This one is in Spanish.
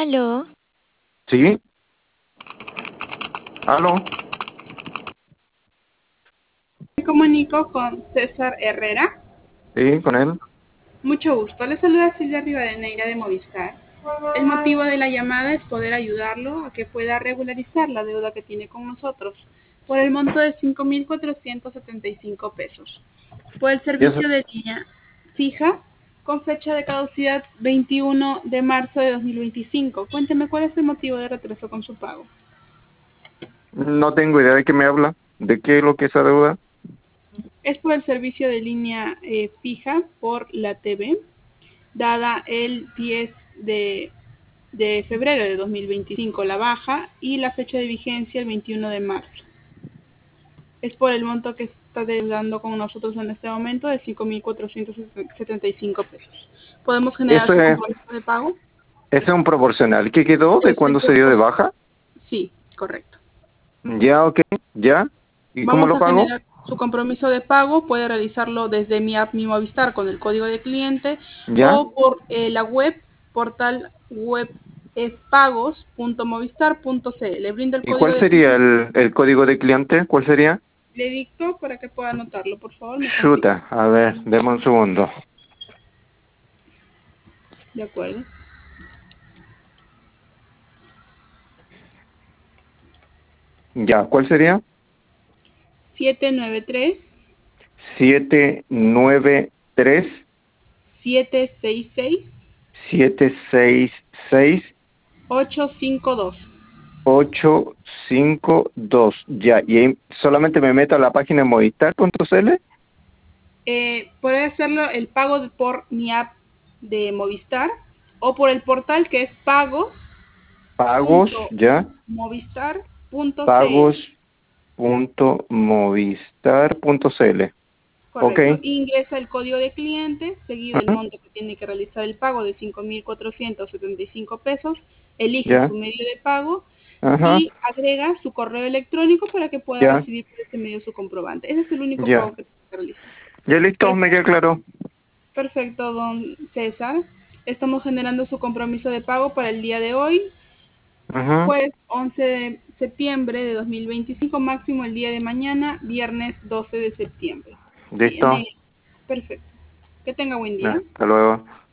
Aló, ¿Sí? ¿Aló? Me comunico con César Herrera. Sí, con él. Mucho gusto. Le saluda Silvia Rivadeneira de Movistar. El motivo de la llamada es poder ayudarlo a que pueda regularizar la deuda que tiene con nosotros por el monto de 5.475 pesos. Por el ¿Y eso? servicio de línea fija con fecha de caducidad 21 de marzo de 2025. Cuénteme cuál es el motivo de retraso con su pago. No tengo idea de qué me habla. ¿De qué es lo que es esa deuda? Es por el servicio de línea fija por la TV, dada el 10 de febrero de 2025 la baja y la fecha de vigencia el 21 de marzo. Es por el monto que está deudando con nosotros en este momento de 5.475 pesos. ¿Podemos generar su Ese, compromiso de pago? ese es un proporcional. ¿Qué quedó de Es el cuando se dio de baja? Sí, correcto. Ya, ok. ¿Ya? ¿Y cómo Vamos lo a pago? generar su compromiso de pago. Puede realizarlo desde mi app Mi Movistar con el código de cliente ¿Ya? o por la web, portal web es pagos.movistar.cl. Le brindo el ¿Y código cuál de sería cliente. el código de cliente? ¿Cuál sería? Le dicto para que pueda anotarlo, por favor, me confirma. Chuta. A ver, deme un segundo. De acuerdo. Ya, ¿cuál sería? 793 793 766 766 852. 852. Ya, y ahí solamente me meto a la página movistar.cl. Puede hacerlo el pago por mi app de Movistar o por el portal que es Pagos, ya. pagos.movistar.cl. Pagos.movistar.cl. Ok. Correcto. Ingresa el código de cliente, seguido el Ujú. monto que tiene que realizar el pago de 5.475 pesos. Elige Ya. su medio de pago Ajá. y agrega su correo electrónico para que pueda Ya. recibir por ese medio su comprobante. Ese es el único Ya. pago que tiene que realizar. Ya listo, me queda Perfecto, claro. perfecto, don César. Estamos generando su compromiso de pago para el día de hoy, Ajá. jueves 11 de septiembre de 2025, máximo el día de mañana, viernes 12 de septiembre. Listo. Tiene, perfecto. Que tenga buen Ya, día. hasta luego.